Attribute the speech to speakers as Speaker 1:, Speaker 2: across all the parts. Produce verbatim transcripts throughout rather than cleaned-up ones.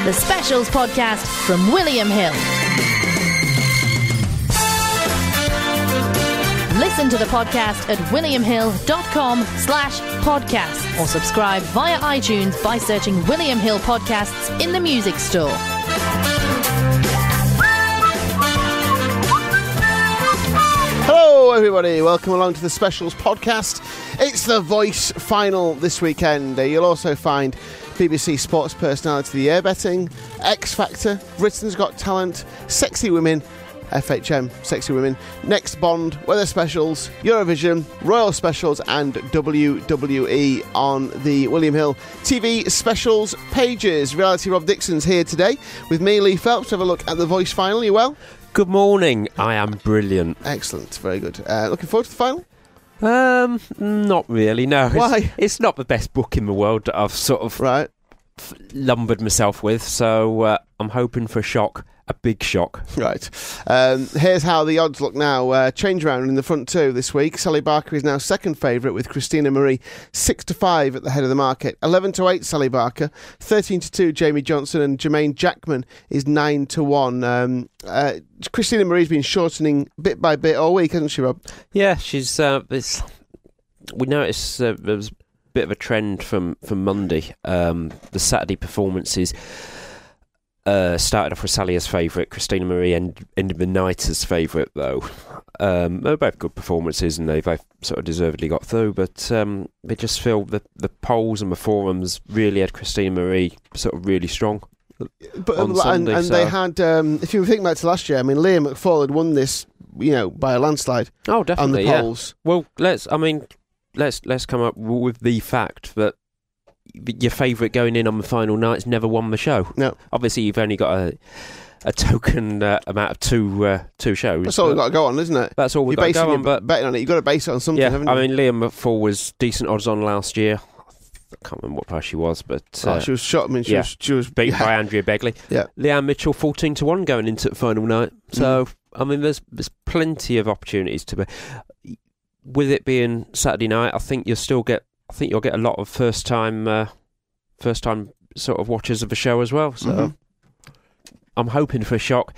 Speaker 1: the Specials podcast from William Hill. Listen to the podcast at williamhill.com slash podcasts or subscribe via iTunes by searching William Hill Podcasts in the music store.
Speaker 2: Hello everybody, welcome along to the Specials podcast. It's the Voice final this weekend. Uh, you'll also find B B C Sports Personality of the Year betting, X Factor, Britain's Got Talent, Sexy Women, F H M, Sexy Women, Next Bond, Weather Specials, Eurovision, Royal Specials and W W E on the William Hill T V Specials pages. Reality Rob Dixon's here today with me, Lee Phelps, to have a look at the Voice final. You well?
Speaker 3: Good morning. I am brilliant.
Speaker 2: Excellent, very good. Uh, looking forward to the final?
Speaker 3: Um, not really, no.
Speaker 2: Why?
Speaker 3: It's, it's not the best book in the world that I've sort of
Speaker 2: right.
Speaker 3: f- lumbered myself with, so uh, I'm hoping for a shock. A big shock.
Speaker 2: Right. Um, here's how the odds look now. Uh, change around in the front two this week. Sally Barker is now second favourite with Christina Marie six to five at the head of the market. eleven to eight Sally Barker. thirteen to two Jamie Johnson, and Jermaine Jackman is nine to one. Um, uh, Christina Marie's been shortening bit by bit all week, hasn't she, Rob?
Speaker 3: Yeah, she's. Uh, it's, we noticed uh, there was a bit of a trend from, from Monday. Um, the Saturday performances. Uh, started off with Sally as favourite, Christina Marie and ended the night as favourite, though. Um, they're both good performances and they both sort of deservedly got through, but um, they just feel that the polls and the forums really had Christina Marie sort of really strong.
Speaker 2: But
Speaker 3: on
Speaker 2: and,
Speaker 3: Sunday,
Speaker 2: and
Speaker 3: so.
Speaker 2: they had, um, if you think back to last year, I mean, Liam McFall had won this, you know, by a landslide.
Speaker 3: Oh, definitely,
Speaker 2: on the
Speaker 3: yeah.
Speaker 2: polls.
Speaker 3: Well, let's. I mean, let's let's come up with the fact that your favourite going in on the final night's never won the show.
Speaker 2: No.
Speaker 3: Obviously, you've only got a, a token uh, amount of two uh, two shows.
Speaker 2: That's all we've got to go on, isn't it?
Speaker 3: That's all we've
Speaker 2: You're
Speaker 3: got to go on. But
Speaker 2: betting on it. You've got to base it on something,
Speaker 3: yeah,
Speaker 2: haven't
Speaker 3: I
Speaker 2: you?
Speaker 3: mean, Liam McFall was decent odds on last year. I can't remember what price she was, but uh,
Speaker 2: oh, she was shot. I mean, she
Speaker 3: yeah.
Speaker 2: was she was
Speaker 3: beat
Speaker 2: yeah.
Speaker 3: by Andrea Begley.
Speaker 2: Yeah.
Speaker 3: Leanne Mitchell fourteen to one going into the final night. So mm. I mean, there's there's plenty of opportunities to be. With it being Saturday night, I think you'll still get. I think you'll get a lot of first time. Uh, First time sort of watchers of the show as well. So mm-hmm. I'm hoping for a shock.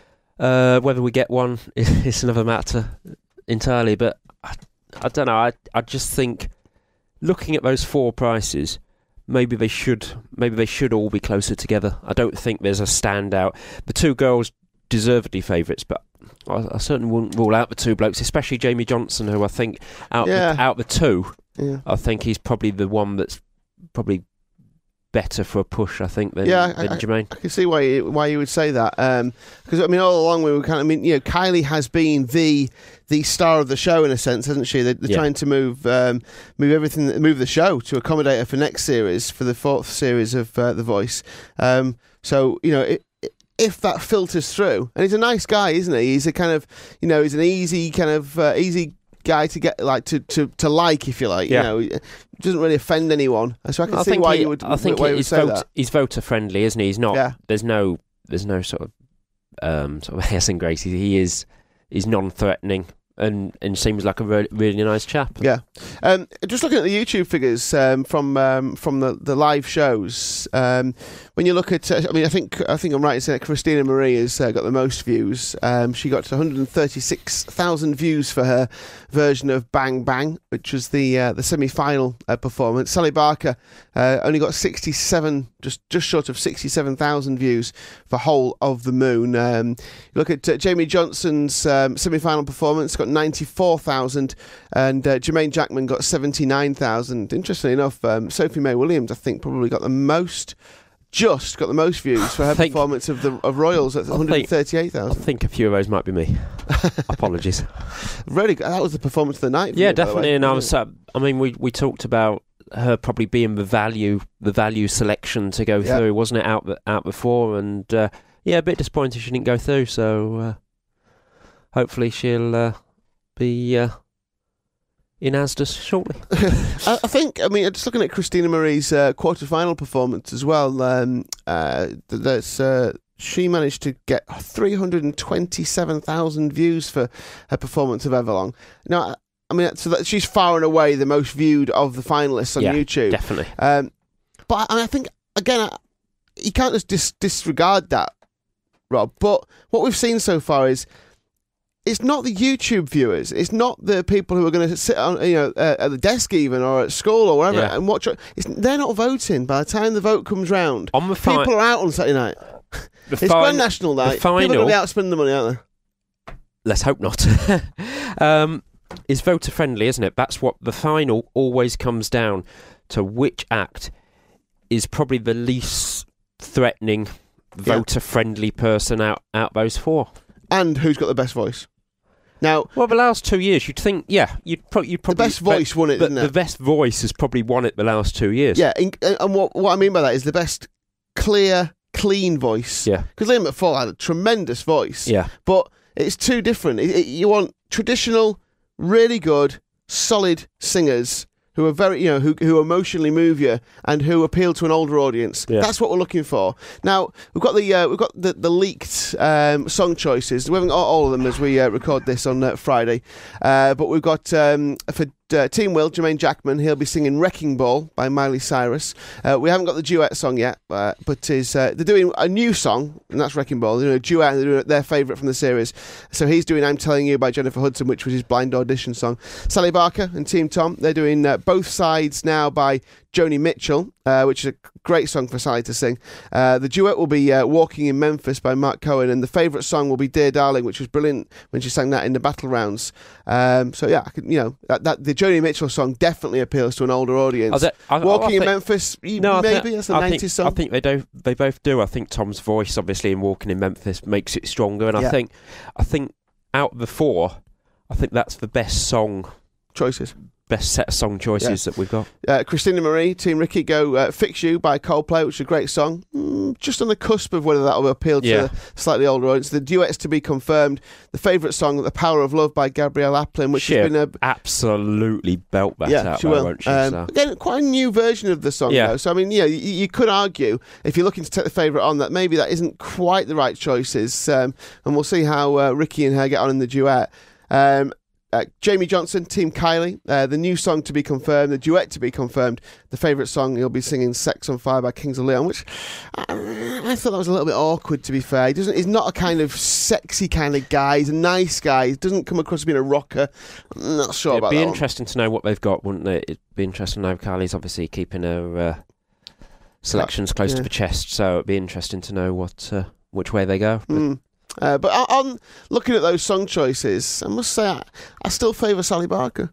Speaker 3: Uh, whether we get one is, is another matter entirely. But I, I don't know. I I just think looking at those four prices, maybe they should maybe they should all be closer together. I don't think there's a standout. The two girls deservedly favourites, but I, I certainly wouldn't rule out the two blokes, especially Jamie Johnson, who I think out
Speaker 2: yeah.
Speaker 3: the, out the two,
Speaker 2: yeah.
Speaker 3: I think he's probably the one that's probably better for a push, I think, than,
Speaker 2: yeah,
Speaker 3: than
Speaker 2: I,
Speaker 3: Jermaine.
Speaker 2: I can see why you, why you would say that. Because um, I mean, all along we were kind of. I mean, you know, Kylie has been the the star of the show in a sense, hasn't she? They're, they're yeah. trying to move um, move everything, move the show to accommodate her for next series, for the fourth series of uh, The Voice. Um, so you know. It, if that filters through, and he's a nice guy, isn't he? He's a kind of, you know, he's an easy kind of uh, easy guy to get like to, to, to like, if you like.
Speaker 3: Yeah.
Speaker 2: You know, doesn't really offend anyone. So I can
Speaker 3: I
Speaker 2: see
Speaker 3: think
Speaker 2: why
Speaker 3: he,
Speaker 2: you would.
Speaker 3: I think
Speaker 2: why you would
Speaker 3: he's,
Speaker 2: say
Speaker 3: vote,
Speaker 2: that.
Speaker 3: he's voter friendly, isn't he? He's not.
Speaker 2: Yeah.
Speaker 3: There's no. There's no sort of um, sort of airs and graces. He is. He's non-threatening. And, and seems like a re- really nice chap.
Speaker 2: Yeah. Um, just looking at the YouTube figures um, from um, from the, the live shows, um, when you look at, uh, I mean, I think I think I'm right in saying that Christina Marie has uh, got the most views. Um, she got to one hundred thirty-six thousand views for her version of Bang Bang, which was the uh, the semi-final uh, performance. Sally Barker uh, only got sixty-seven, just just short of sixty-seven thousand views for Whole of the Moon. Um, you look at uh, Jamie Johnson's um, semi-final performance, got ninety-four thousand, and uh, Jermaine Jackman got seventy-nine thousand. Interestingly enough, um, Sophie May Williams, I think, probably got the most, just got the most views for her
Speaker 3: think,
Speaker 2: performance of the of Royals at one hundred thirty-eight thousand.
Speaker 3: I think a few of those might be me. Apologies.
Speaker 2: Really, that was the performance of the night.
Speaker 3: Yeah,
Speaker 2: you,
Speaker 3: definitely.
Speaker 2: Way,
Speaker 3: and I was, uh, I mean, we we talked about her probably being the value, the value selection to go
Speaker 2: yeah.
Speaker 3: through, wasn't it? Out out before, and uh, yeah, a bit disappointed she didn't go through. So uh, hopefully she'll. Uh, be uh, in Asda shortly.
Speaker 2: I, I think, I mean, just looking at Christina Marie's uh, quarter-final performance as well, um, uh, that's, uh, she managed to get three hundred twenty-seven thousand views for her performance of Everlong. Now, I mean, so that she's far and away the most viewed of the finalists on
Speaker 3: yeah,
Speaker 2: YouTube.
Speaker 3: Definitely.
Speaker 2: Um, but and I think, again, I, you can't just dis- disregard that, Rob. But what we've seen so far is it's not the YouTube viewers. It's not the people who are going to sit on, you know, uh, at the desk even or at school or wherever
Speaker 3: Yeah.
Speaker 2: and watch. It's, they're not voting. By the time the vote comes round,
Speaker 3: On the fi-
Speaker 2: people are out on Saturday night.
Speaker 3: The
Speaker 2: It's
Speaker 3: fin-
Speaker 2: Grand National night.
Speaker 3: the final,
Speaker 2: People are going to be out spending the money, aren't they?
Speaker 3: let's hope not, um, is voter friendly, isn't it? That's what the final always comes down to, which act is probably the least threatening, voter friendly person out, out those four.
Speaker 2: And who's got the best voice? Now,
Speaker 3: Well, the last two years, you'd think, yeah, you'd, pro- you'd
Speaker 2: the
Speaker 3: probably...
Speaker 2: best voice won it,
Speaker 3: but
Speaker 2: didn't
Speaker 3: the
Speaker 2: it?
Speaker 3: best voice has probably won it the last two years.
Speaker 2: Yeah, in, and what what I mean by that is the best clear, clean voice.
Speaker 3: Yeah.
Speaker 2: Because Liam McFall had a tremendous voice.
Speaker 3: Yeah.
Speaker 2: But it's too different. It, it, you want traditional, really good, solid singers who are very, you know, who who emotionally move you and who appeal to an older audience.
Speaker 3: Yeah.
Speaker 2: That's what we're looking for. Now we've got the uh, we've got the the leaked um, song choices. We haven't got all of them as we uh, record this on uh, Friday, uh, but we've got um, for uh, Team Will, Jermaine Jackman. He'll be singing "Wrecking Ball" by Miley Cyrus. Uh, we haven't got the duet song yet, uh, but is uh, they're doing a new song, and that's "Wrecking Ball." They're doing a duet, and they're doing their favourite from the series. So he's doing "I'm Telling You" by Jennifer Hudson, which was his blind audition song. Sally Barker and Team Tom, they're doing uh, "Both Sides" now by Joni Mitchell, uh, which is a great song for Sally to sing. Uh, the duet will be uh, "Walking in Memphis" by Mark Cohen, and the favourite song will be "Dear Darling," which was brilliant when she sang that in the battle rounds. Um, so yeah, I could, you know, that, that the Joni Mitchell song definitely appeals to an older audience.
Speaker 3: I, I,
Speaker 2: Walking
Speaker 3: I think,
Speaker 2: in Memphis, you,
Speaker 3: no, I
Speaker 2: maybe
Speaker 3: think-
Speaker 2: that's a
Speaker 3: I
Speaker 2: nineties
Speaker 3: think,
Speaker 2: song.
Speaker 3: I think they do. They both do. I think Tom's voice, obviously, in "Walking in Memphis" makes it stronger, and
Speaker 2: Yeah.
Speaker 3: I think, I think out of the four, I think that's the best song,
Speaker 2: Choices.
Speaker 3: best set of song choices that we've got.
Speaker 2: Uh, Christina Marie, Team Ricky, go uh, "Fix You" by Coldplay, which is a great song. Mm, just on the cusp of whether that will appeal to
Speaker 3: Yeah.
Speaker 2: the slightly older audience. The duets to be confirmed. The favourite song, "The Power of Love" by Gabrielle Aplin, which
Speaker 3: She'll
Speaker 2: has been a
Speaker 3: absolutely belt that
Speaker 2: yeah,
Speaker 3: out,
Speaker 2: she
Speaker 3: though,
Speaker 2: will.
Speaker 3: won't she?
Speaker 2: Um,
Speaker 3: So.
Speaker 2: Again, quite a new version of the song,
Speaker 3: Yeah.
Speaker 2: though. So I mean, yeah, you, you could argue if you're looking to take the favourite on that maybe that isn't quite the right choices, um, and we'll see how uh, Ricky and her get on in the duet. Um, Uh, Jamie Johnson, Team Kylie, uh, the new song to be confirmed, the duet to be confirmed, the favourite song he'll be singing, "Sex on Fire" by Kings of Leon, which I, I thought that was a little bit awkward, to be fair. He doesn't, he's not a kind of sexy kind of guy, he's a nice guy, he doesn't come across as being a rocker. I'm not sure
Speaker 3: It'd
Speaker 2: about
Speaker 3: be
Speaker 2: that
Speaker 3: interesting to know what they've got, wouldn't it? It'd be interesting to know. Kylie's obviously keeping her uh, selections close
Speaker 2: yeah.
Speaker 3: to the chest, so it'd be interesting to know what uh, which way they go. But
Speaker 2: one. Mm. Uh, but on, on looking at those song choices, I must say I, I still favour Sally Barker.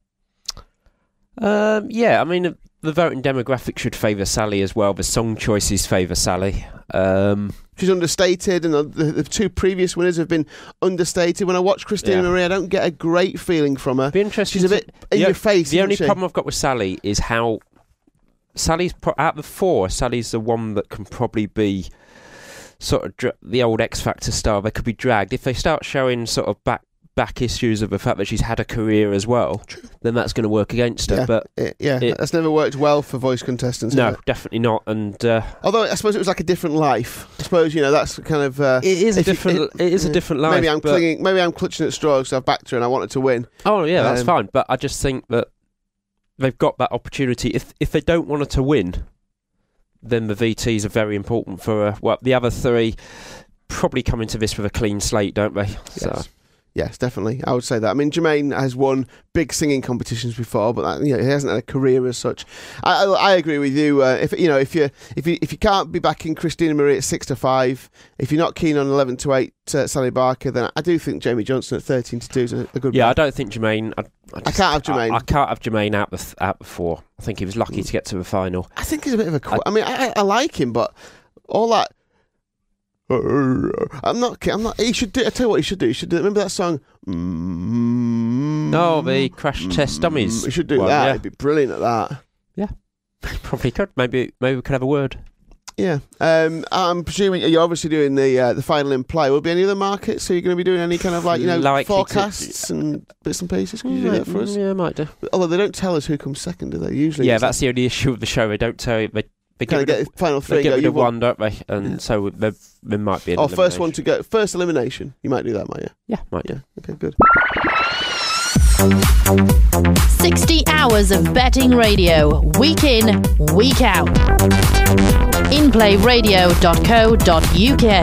Speaker 3: Um, yeah, I mean, the voting demographic should favour Sally as well. The song choices favour Sally. Um,
Speaker 2: She's understated, and the, the, the two previous winners have been understated. When I watch Christina
Speaker 3: Yeah.
Speaker 2: Marie, I don't get a great feeling from her.
Speaker 3: be interesting.
Speaker 2: She's a
Speaker 3: to-
Speaker 2: bit in
Speaker 3: the,
Speaker 2: your face.
Speaker 3: The
Speaker 2: isn't
Speaker 3: only
Speaker 2: she?
Speaker 3: problem I've got with Sally is how Sally's pro- out of the four. Sally's the one that can probably be sort of dra- the old X Factor style. They could be dragged if they start showing sort of back back issues of the fact that she's had a career as well. Then that's going to work against her.
Speaker 2: Yeah.
Speaker 3: But
Speaker 2: It- yeah,
Speaker 3: it-
Speaker 2: that's never worked well for voice contestants.
Speaker 3: no,
Speaker 2: has it?
Speaker 3: definitely not. And uh,
Speaker 2: Although I suppose it was like a different life. I suppose you know that's kind of. Uh,
Speaker 3: it is a
Speaker 2: if you-
Speaker 3: different.
Speaker 2: it-
Speaker 3: it is a
Speaker 2: yeah.
Speaker 3: different life.
Speaker 2: maybe I'm
Speaker 3: but-
Speaker 2: clinging. Maybe I'm clutching at straws because I've backed her and I wanted to win.
Speaker 3: Oh yeah, that's
Speaker 2: Um,
Speaker 3: fine. But I just think that they've got that opportunity. If if they don't want her to win, then the V Ts are very important for her. Well, the other three probably come into this with a clean slate, don't they? So.
Speaker 2: Yes. Yes, definitely. I would say that. I mean, Jermaine has won big singing competitions before, but that, you know, he hasn't had a career as such. I, I, I agree with you. Uh, if you know, if you if you if you can't be backing Christina Marie at six to five, if you're not keen on eleven to eight, uh, Sally Barker, then I do think Jamie Johnson at thirteen to two is a, a good.
Speaker 3: Yeah, I
Speaker 2: bet.
Speaker 3: don't think Jermaine. I, I, just,
Speaker 2: I can't have Jermaine.
Speaker 3: I, I can't have Jermaine out the th- out the four. I think he was lucky to get to the final.
Speaker 2: I think he's a bit of a. Qu- I, I mean, I, I like him, but all that. I'm not. I'm not. He should do. I tell you what, he should do. He should do. Remember that song? Mm,
Speaker 3: Oh, the Crash Test Dummies.
Speaker 2: He should do
Speaker 3: one,
Speaker 2: that.
Speaker 3: yeah.
Speaker 2: He'd be brilliant at that.
Speaker 3: Probably could. Maybe maybe we could have a word.
Speaker 2: Yeah. Um, I'm presuming you're obviously doing the uh, the final in play. Will there be any other markets? So you're going to be doing any kind of like you know
Speaker 3: Likely to-
Speaker 2: forecasts and bits and pieces? Can you do that for us?
Speaker 3: Yeah, might do.
Speaker 2: Although they don't tell us who comes second, do they? Usually.
Speaker 3: Yeah,
Speaker 2: it's
Speaker 3: that's the only issue with the show. They don't tell you. They, they
Speaker 2: kind
Speaker 3: get
Speaker 2: of
Speaker 3: rid
Speaker 2: get
Speaker 3: of,
Speaker 2: the final three.
Speaker 3: they get
Speaker 2: and
Speaker 3: rid
Speaker 2: go,
Speaker 3: of
Speaker 2: "You've won."
Speaker 3: one, don't they? And so there, there might be an
Speaker 2: Oh, first one
Speaker 3: elimination.
Speaker 2: to go. First elimination. You might do that, might you?
Speaker 3: Yeah, might do.
Speaker 2: Yeah. Okay, good.
Speaker 1: sixty hours of betting radio, week in, week out. in play radio dot co dot u k.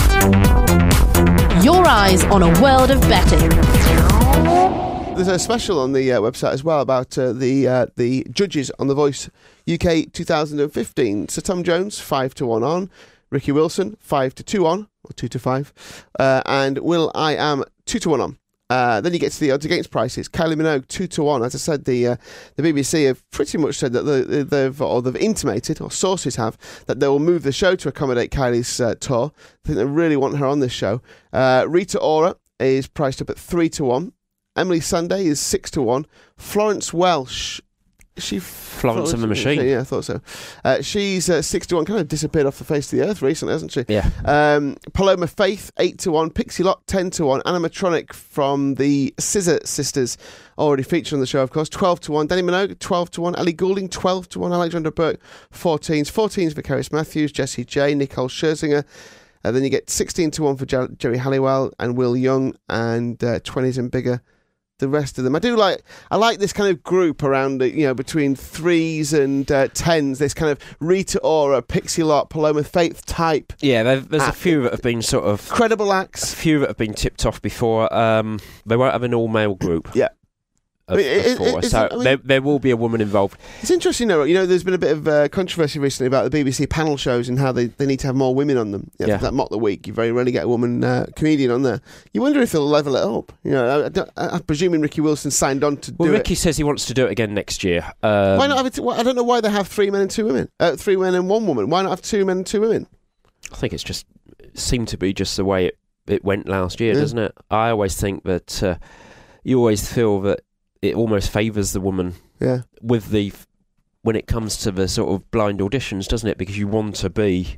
Speaker 1: Your eyes on a world of betting.
Speaker 2: There's a special on the uh, website as well about uh, the uh, the judges on The Voice U K two thousand fifteen. Sir Tom Jones, five to one on. Ricky Wilson, five to two on, or two to five. Uh, and Will I Am, two to one on. Uh, then you get to the odds against prices. Kylie Minogue, two to one. As I said, the uh, the B B C have pretty much said that they, they've, or they've intimated, or sources have, that they will move the show to accommodate Kylie's uh, tour. I think they really want her on this show. Uh, Rita Ora is priced up at three to one. Emily Sunday is six to one. Florence Welsh, is she
Speaker 3: Florence and the Machine?
Speaker 2: Yeah, I thought so. Uh, she's uh, six to one. Kind of disappeared off the face of the earth recently, hasn't she?
Speaker 3: Yeah.
Speaker 2: Um, Paloma Faith, eight to one. Pixie Lott, ten to one. Animatronic from the Scissor Sisters, already featured on the show, of course, twelve to one. Danny Minogue, twelve to one. Ellie Goulding, twelve to one. Alexandra Burke, fourteens. fourteens, Vicarious Matthews, Jessie J, Nicole Scherzinger. Uh, then you get sixteen to one for Jer- Jerry Halliwell and Will Young, and uh, twenties and bigger, the rest of them. I do like I like this kind of group around the, you know, between threes and uh, tens, this kind of Rita Ora, Pixie Lott, Paloma Faith type.
Speaker 3: Yeah, there's
Speaker 2: uh,
Speaker 3: a few that have been sort of
Speaker 2: credible acts.
Speaker 3: A few that have been tipped off before. Um, they won't have an all-male group.
Speaker 2: Yeah.
Speaker 3: Of,
Speaker 2: I mean, it,
Speaker 3: of four,
Speaker 2: it,
Speaker 3: so
Speaker 2: I mean,
Speaker 3: there, there will be a woman involved.
Speaker 2: It's interesting, though. You know, there's been a bit of uh, controversy recently about the B B C panel shows and how they, they need to have more women on them. You know,
Speaker 3: yeah.
Speaker 2: That Mock the Week, you very rarely get a woman uh, comedian on there. You wonder if they'll level it up. You know, I, I, I'm presuming Ricky Wilson signed on to
Speaker 3: well,
Speaker 2: do
Speaker 3: Ricky it. Ricky says he wants to do it again next year. Um,
Speaker 2: why not have it? Well, I don't know why they have three men and two women. Uh, three men and one woman. Why not have two men and two women?
Speaker 3: I think it's just it seemed to be just the way it, it went last year,
Speaker 2: yeah.
Speaker 3: doesn't it? I always think that uh, you always feel that it almost favours the woman
Speaker 2: yeah.
Speaker 3: with the when it comes to the sort of blind auditions, doesn't it? Because you want to be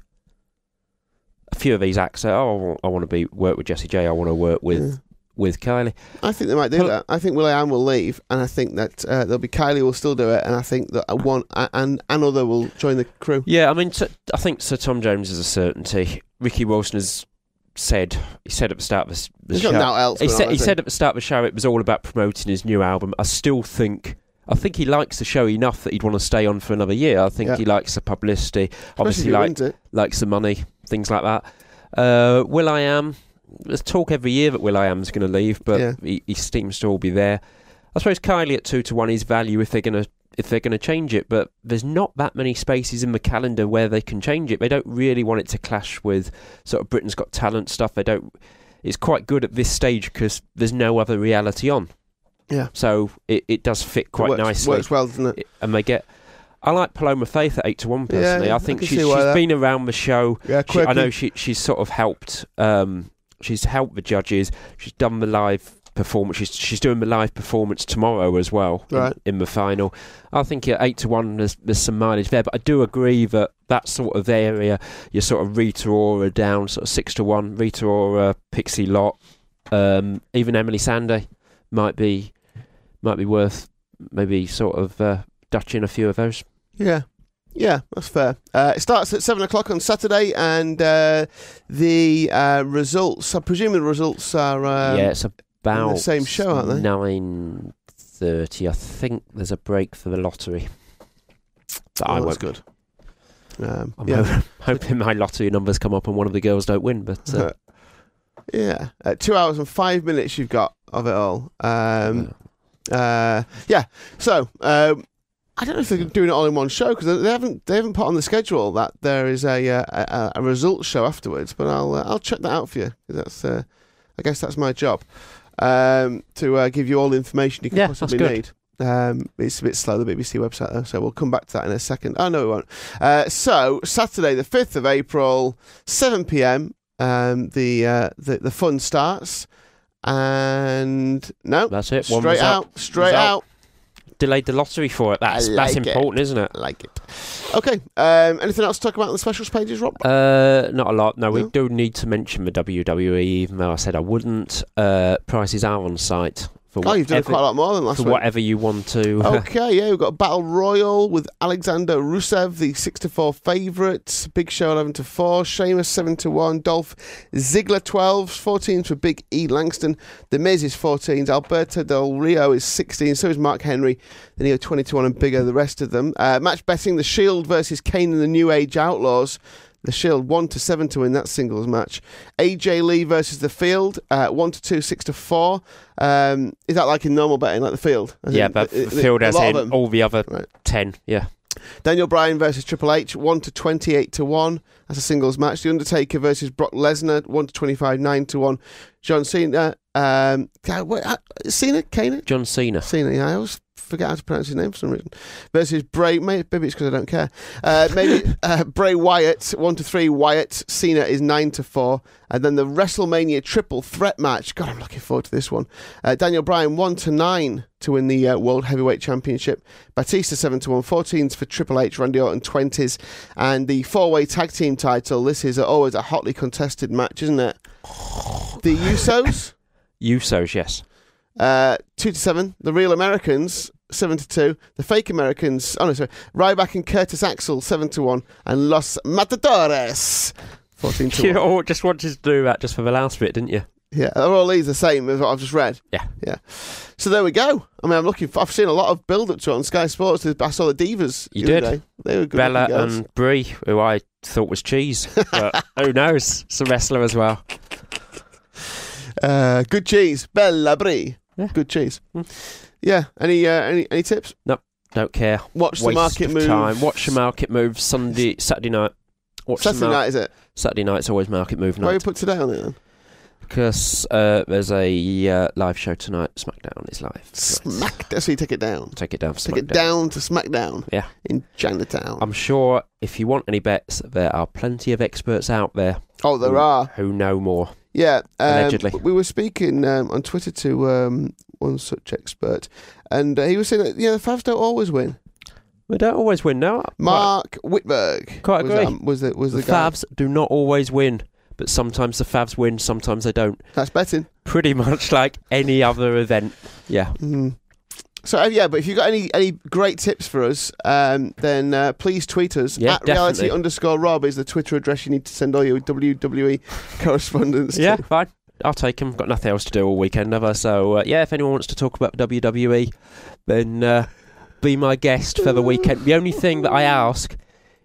Speaker 3: a few of these acts say, oh, I want to be work with Jessie J, I want to work with yeah. with Kylie.
Speaker 2: I think they might do well, that. I think Will.i.am will leave, and I think that uh, there'll be Kylie will still do it, and I think that one and another will join the crew.
Speaker 3: Yeah, I mean, I think Sir Tom Jones is a certainty. Ricky Wilson has said he said at the start of the, the
Speaker 2: He's
Speaker 3: show.
Speaker 2: got now else
Speaker 3: he said
Speaker 2: on,
Speaker 3: he said at the start of the show it was all about promoting his new album. I still think. I think he likes the show enough that he'd want to stay on for another year. I think
Speaker 2: yeah.
Speaker 3: he likes the publicity.
Speaker 2: Especially
Speaker 3: obviously, like, likes the money, things like that. Uh, Will.i.am, there's talk every year that Will.i.am's going to leave, but
Speaker 2: yeah.
Speaker 3: he, he seems to all be there. I suppose Kylie at two to one is value if they're going to if they're going to change it, but there's not that many spaces in the calendar where they can change it. They don't really want it to clash with sort of Britain's Got Talent stuff. They don't. It's quite good at this stage because there's no other reality on.
Speaker 2: Yeah.
Speaker 3: So it, it does fit quite
Speaker 2: it works,
Speaker 3: nicely.
Speaker 2: Works well, doesn't it?
Speaker 3: And they get. I like Paloma Faith at eight to one personally.
Speaker 2: Yeah,
Speaker 3: I think
Speaker 2: I
Speaker 3: she's, she's been around the show.
Speaker 2: Yeah,
Speaker 3: she, I know she she's sort of helped. Um, she's helped the judges. She's done the live performance. She's she's doing the live performance tomorrow as well
Speaker 2: right.
Speaker 3: in, in the final. I think at eight to one there's, there's some mileage there, but I do agree that that sort of area, you're sort of Rita Ora down, sort of six to one. Rita Ora, Pixie Lott, um, even Emily Sanday might be might be worth maybe sort of uh, dutching a few of those.
Speaker 2: Yeah. Yeah, that's fair. Uh, it starts at seven o'clock on Saturday, and uh, the uh, results, I presume the results are um,
Speaker 3: yeah, it's about
Speaker 2: the same show, aren't they?
Speaker 3: nine thirty. I think there's a break for the lottery. But
Speaker 2: oh,
Speaker 3: I
Speaker 2: that's
Speaker 3: won't.
Speaker 2: good. Um,
Speaker 3: I'm
Speaker 2: yeah.
Speaker 3: ho- hoping my lottery numbers come up and one of the girls don't win. But uh,
Speaker 2: yeah, uh, two hours and five minutes you've got of it all. Um, uh, yeah, so... Um, I don't know if they're doing it all in one show because they haven't they haven't put on the schedule that there is a uh, a, a results show afterwards. But I'll uh, I'll check that out for you. That's uh, I guess that's my job um, to uh, give you all the information you can
Speaker 3: yeah,
Speaker 2: possibly
Speaker 3: that's
Speaker 2: need. Um, it's a bit slow, the B B C website though, so we'll come back to that in a second. Oh no, we won't. Uh, so Saturday, the fifth of April, seven p.m. Um, the uh, the the fun starts, and no,
Speaker 3: that's it.
Speaker 2: Straight
Speaker 3: One result.
Speaker 2: out, straight out.
Speaker 3: out. Delayed the lottery for it. That's
Speaker 2: like
Speaker 3: that's
Speaker 2: it.
Speaker 3: important, isn't it?
Speaker 2: I like it. Okay. Um, anything else to talk about on the specials pages, Rob?
Speaker 3: Uh, not a lot. No, we
Speaker 2: No?
Speaker 3: do need to mention the W W E, even though I said I wouldn't. Uh, prices are on site For
Speaker 2: Oh, you've done
Speaker 3: whatever-
Speaker 2: quite a lot more than last
Speaker 3: For
Speaker 2: week.
Speaker 3: whatever you want to.
Speaker 2: Okay, yeah, we've got a Battle Royal with Alexander Rusev, the six to four favourite. Big Show eleven to four. Sheamus seven to one. Dolph Ziggler twelve. fourteens for Big E Langston. The Miz is fourteens. Alberto Del Rio is sixteen. So is Mark Henry. Then you go twenty to one and bigger, the rest of them. Uh, match betting, The Shield versus Kane and the New Age Outlaws. The Shield one to seven to win that singles match. A J Lee versus The Field, uh, one to two, six to four. Um, is that like in normal betting, like The Field? I
Speaker 3: Yeah,
Speaker 2: think
Speaker 3: but
Speaker 2: the- the-
Speaker 3: Field
Speaker 2: a
Speaker 3: as
Speaker 2: lot of
Speaker 3: in
Speaker 2: them.
Speaker 3: all the other
Speaker 2: Right.
Speaker 3: ten. Yeah.
Speaker 2: Daniel Bryan versus Triple H, one to twenty-eight to one. That's a singles match. The Undertaker versus Brock Lesnar, one to twenty-five, nine to one. John Cena, um, God, what, uh, Cena, Cena,
Speaker 3: John Cena.
Speaker 2: Cena. Yeah, I always forget how to pronounce his name for some reason. Versus Bray, maybe it's because I don't care. Uh, maybe uh, Bray Wyatt, one to three. Wyatt. Cena is nine to four. And then the WrestleMania Triple Threat match. God, I'm looking forward to this one. Uh, Daniel Bryan, one to nine to win the uh, World Heavyweight Championship. Batista seven to one. fourteens for Triple H. Randy Orton twenties. And the four-way tag team title. This is always a hotly contested match, isn't it? The Usos.
Speaker 3: Usos, yes.
Speaker 2: Uh, two to seven. The Real Americans, seven to two. The Fake Americans, oh no, sorry. Ryback and Curtis Axel, seven to one. And Los Matadores, fourteen to
Speaker 3: You
Speaker 2: one.
Speaker 3: all just wanted to do that just for the last bit, didn't you?
Speaker 2: Yeah, are all these the same as what I've just read?
Speaker 3: Yeah.
Speaker 2: Yeah. So there we go. I mean, I'm looking for, I've seen a lot of build up to it on Sky Sports. I saw the Divas.
Speaker 3: You
Speaker 2: the other
Speaker 3: did.
Speaker 2: day. They were good.
Speaker 3: Bella
Speaker 2: looking girls.
Speaker 3: and Brie, who I thought was cheese. But who knows? It's a wrestler as well.
Speaker 2: Uh, good cheese. Bella Brie.
Speaker 3: Yeah.
Speaker 2: Good cheese.
Speaker 3: Mm.
Speaker 2: Yeah. Any, uh, any, any tips?
Speaker 3: Don't care.
Speaker 2: Watch the
Speaker 3: Waste
Speaker 2: market
Speaker 3: of
Speaker 2: move.
Speaker 3: time. Watch the market move Sunday, Saturday night. Watch
Speaker 2: Saturday
Speaker 3: the mar-
Speaker 2: night, is it?
Speaker 3: Saturday night's always market move
Speaker 2: Why you
Speaker 3: night.
Speaker 2: put today on it then?
Speaker 3: Because uh, there's a uh, live show tonight. SmackDown is live.
Speaker 2: Smack. So you take it down.
Speaker 3: Take it down for
Speaker 2: Take it
Speaker 3: SmackDown.
Speaker 2: down to SmackDown.
Speaker 3: Yeah.
Speaker 2: In Chinatown.
Speaker 3: I'm sure if you want any bets, there are plenty of experts out there
Speaker 2: oh, there
Speaker 3: who,
Speaker 2: are.
Speaker 3: who know more.
Speaker 2: Yeah. Um,
Speaker 3: Allegedly.
Speaker 2: We were speaking um, on Twitter to um, one such expert, and uh, he was saying that yeah, the Favs don't always win.
Speaker 3: We don't always win, no.
Speaker 2: Mark Whitberg.
Speaker 3: Quite
Speaker 2: was,
Speaker 3: agree.
Speaker 2: um, was the was
Speaker 3: The
Speaker 2: the, guy.
Speaker 3: Favs do not always win, but sometimes the Favs win, sometimes they don't.
Speaker 2: That's betting.
Speaker 3: Pretty much like any other event. Yeah.
Speaker 2: Mm. So uh, yeah, but if you've got any any great tips for us, um, then uh, please tweet us.
Speaker 3: Yeah,
Speaker 2: at reality
Speaker 3: definitely.
Speaker 2: underscore Rob is the Twitter address you need to send all your W W E correspondence
Speaker 3: Yeah,
Speaker 2: to.
Speaker 3: fine. I'll take them. Got nothing else to do all weekend, have I? So, uh, yeah, if anyone wants to talk about W W E, then uh, be my guest for the weekend. The only thing that I ask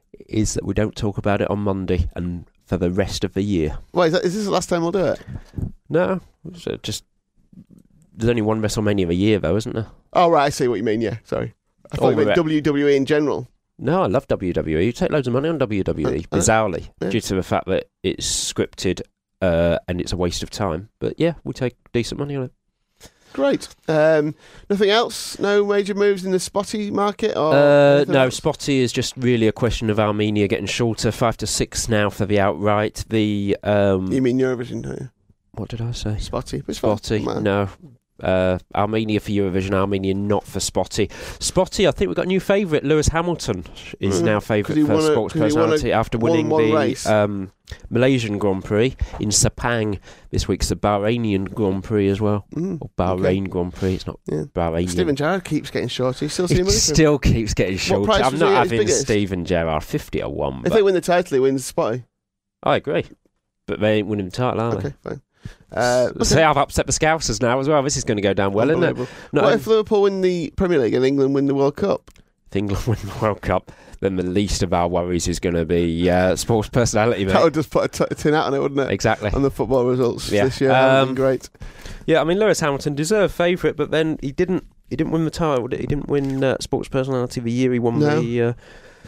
Speaker 3: is that we don't talk about it on Monday and for the rest of the year.
Speaker 2: Wait, is, that, is this the last time we'll do it?
Speaker 3: No, so just there's only one WrestleMania a year, though, isn't there?
Speaker 2: Oh right, I see what you mean. Yeah, sorry. I thought
Speaker 3: Oh,
Speaker 2: you meant
Speaker 3: right.
Speaker 2: W W E in general.
Speaker 3: No, I love W W E. You take loads of money on W W E,
Speaker 2: Uh, uh,
Speaker 3: bizarrely,
Speaker 2: yeah.
Speaker 3: due to the fact that it's scripted uh, and it's a waste of time. But yeah, we take decent money on it.
Speaker 2: Great. Um, nothing else? No major moves in the spotty market? Or
Speaker 3: Uh,
Speaker 2: anything
Speaker 3: no,
Speaker 2: else?
Speaker 3: Spotty is just really a question of Armenia getting shorter. Five to six now for the outright. The um,
Speaker 2: You mean Eurovision, don't you?
Speaker 3: what did I say?
Speaker 2: Spotty. But it's fine.
Speaker 3: Spotty.
Speaker 2: Man.
Speaker 3: No. Uh, Armenia for Eurovision, Armenia not for Spotty. Spotty, I think we've got a new favourite. Lewis Hamilton is
Speaker 2: Mm.
Speaker 3: now
Speaker 2: 'Cause
Speaker 3: favourite
Speaker 2: he
Speaker 3: for
Speaker 2: won a-
Speaker 3: sports
Speaker 2: 'cause he won a-
Speaker 3: personality after
Speaker 2: won
Speaker 3: winning
Speaker 2: one
Speaker 3: the
Speaker 2: race.
Speaker 3: um, Malaysian Grand Prix in Sepang. This week's the Bahrainian Grand Prix as well.
Speaker 2: Mm.
Speaker 3: Or Bahrain Grand Prix. It's not
Speaker 2: Yeah.
Speaker 3: Bahrainian.
Speaker 2: Steven Gerrard keeps getting shorter. You still see
Speaker 3: It
Speaker 2: him winning?
Speaker 3: still keeps getting shorter.
Speaker 2: price
Speaker 3: I'm
Speaker 2: was
Speaker 3: not
Speaker 2: he at his
Speaker 3: having
Speaker 2: biggest?
Speaker 3: Steven Gerrard fifty or one.
Speaker 2: If
Speaker 3: But
Speaker 2: they win the title, he wins Spotty.
Speaker 3: I agree. But they ain't winning the title, are
Speaker 2: Okay, fine. Uh,
Speaker 3: they? See, I've upset the Scousers now as well. This is going to go down well, isn't it?
Speaker 2: Unbelievable.
Speaker 3: No,
Speaker 2: What if Liverpool win the Premier League and England win the World Cup?
Speaker 3: if England win the World Cup, then the least of our worries is going to be uh, sports personality, mate.
Speaker 2: That would just put a, t- a tin out on it, wouldn't it?
Speaker 3: Exactly.
Speaker 2: On the football results
Speaker 3: Yeah.
Speaker 2: this year. That would have
Speaker 3: Um,
Speaker 2: been great.
Speaker 3: Yeah, I mean, Lewis Hamilton deserved favourite, but then he didn't. He didn't win the title. Did he? He didn't win uh, sports personality of the year. He won
Speaker 2: No.
Speaker 3: the. Uh,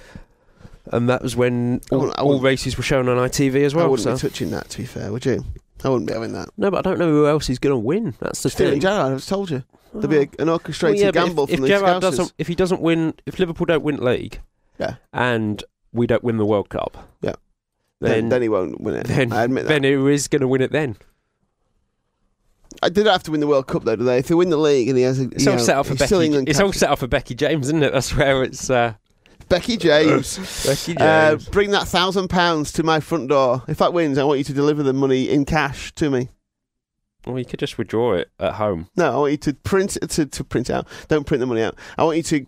Speaker 3: and that was when
Speaker 2: I
Speaker 3: all,
Speaker 2: wouldn't- I
Speaker 3: all
Speaker 2: wouldn't-
Speaker 3: races were shown on I T V as
Speaker 2: I
Speaker 3: well.
Speaker 2: wouldn't
Speaker 3: So.
Speaker 2: be touching that, to be fair, would you? I wouldn't be having that.
Speaker 3: No, but I don't know who else he's going to win. That's the
Speaker 2: Steven
Speaker 3: thing.
Speaker 2: Gerrard, I've told you. There'll be a, an
Speaker 3: Well,
Speaker 2: orchestrated
Speaker 3: yeah, but
Speaker 2: gamble
Speaker 3: if,
Speaker 2: from
Speaker 3: if
Speaker 2: the
Speaker 3: Gerrard
Speaker 2: Scousers.
Speaker 3: doesn't, if he doesn't win, if Liverpool don't win league,
Speaker 2: Yeah.
Speaker 3: and we don't win the World Cup,
Speaker 2: Yeah.
Speaker 3: then
Speaker 2: then, then he won't win it.
Speaker 3: then,
Speaker 2: I admit that.
Speaker 3: then who is going to win it then?
Speaker 2: I did have to win the World Cup though, do they? If they win the league and he has a,
Speaker 3: It's
Speaker 2: you
Speaker 3: all
Speaker 2: know,
Speaker 3: set up for
Speaker 2: he's still
Speaker 3: Becky.
Speaker 2: England
Speaker 3: It's all
Speaker 2: captain.
Speaker 3: set up for Becky James, isn't it? That's where it's uh,
Speaker 2: Becky James.
Speaker 3: Becky
Speaker 2: Uh,
Speaker 3: James.
Speaker 2: bring that thousand pounds to my front door. If that wins, I want you to deliver the money in cash to me.
Speaker 3: Well, you could just withdraw it at home.
Speaker 2: No, I want you to print to to print out. Don't print the money out. I want you to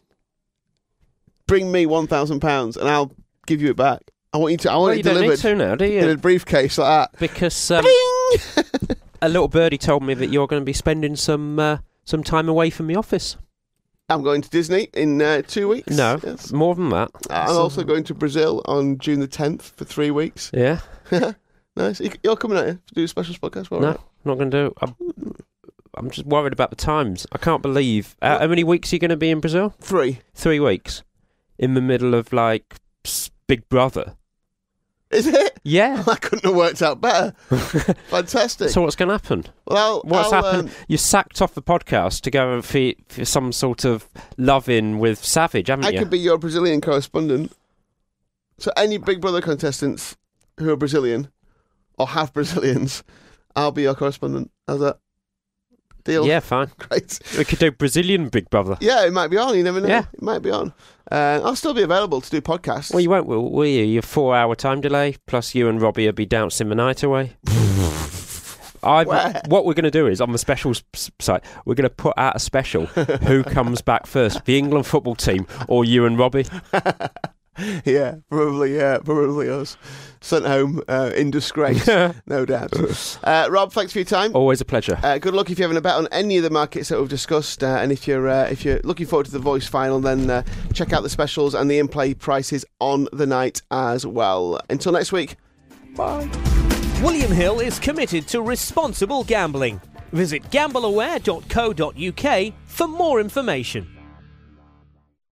Speaker 2: bring me one thousand pounds, and I'll give you it back. I want you to. I want
Speaker 3: well,
Speaker 2: it
Speaker 3: you
Speaker 2: delivered
Speaker 3: don't need to now, do you?
Speaker 2: in a briefcase like that.
Speaker 3: Because um, a little birdie told me that you're going to be spending some uh, some time away from the office.
Speaker 2: I'm going to Disney in uh, two weeks.
Speaker 3: No,
Speaker 2: yes.
Speaker 3: more than that.
Speaker 2: I'm
Speaker 3: so,
Speaker 2: also going to Brazil on June the tenth for three weeks.
Speaker 3: Yeah.
Speaker 2: Nice. You're coming out here to do a special podcast?
Speaker 3: No, right? Not going to do. I'm, I'm just worried about the times. I can't believe. Uh, how many weeks are you going to be in Brazil?
Speaker 2: Three.
Speaker 3: Three weeks. In the middle of, like, Big Brother.
Speaker 2: Is it?
Speaker 3: Yeah.
Speaker 2: That couldn't have worked out better. Fantastic.
Speaker 3: So what's going to happen?
Speaker 2: Well, I'll,
Speaker 3: what's
Speaker 2: I'll,
Speaker 3: happened?
Speaker 2: Um,
Speaker 3: you sacked off the podcast to go and for, for some sort of love-in with Savage, haven't
Speaker 2: I
Speaker 3: you?
Speaker 2: could be your Brazilian correspondent. So any Big Brother contestants who are Brazilian or have Brazilians, I'll be your correspondent. How's that? Deal?
Speaker 3: Yeah, fine.
Speaker 2: Great.
Speaker 3: We could do Brazilian Big Brother.
Speaker 2: Yeah, it might be on. You never know.
Speaker 3: Yeah.
Speaker 2: It might be on. Uh, I'll still be available to do podcasts.
Speaker 3: Well, you won't, will, will you? Your four-hour time delay, plus you and Robbie will be dancing the night away. I've, what we're going to do is, on the specials site, we're going to put out a special. Who comes back first, the England football team or you and Robbie?
Speaker 2: Yeah, probably, yeah, probably us. Sent home uh, in disgrace, no doubt. Uh, Rob, thanks for your time.
Speaker 3: Always a pleasure.
Speaker 2: Uh, good luck if you're having a bet on any of the markets that we've discussed, uh, and if you're uh, if you're looking forward to the Voice final, then uh, check out the specials and the in-play prices on the night as well. Until next week, bye.
Speaker 4: William Hill is committed to responsible gambling. Visit gambleaware dot co dot uk for more information.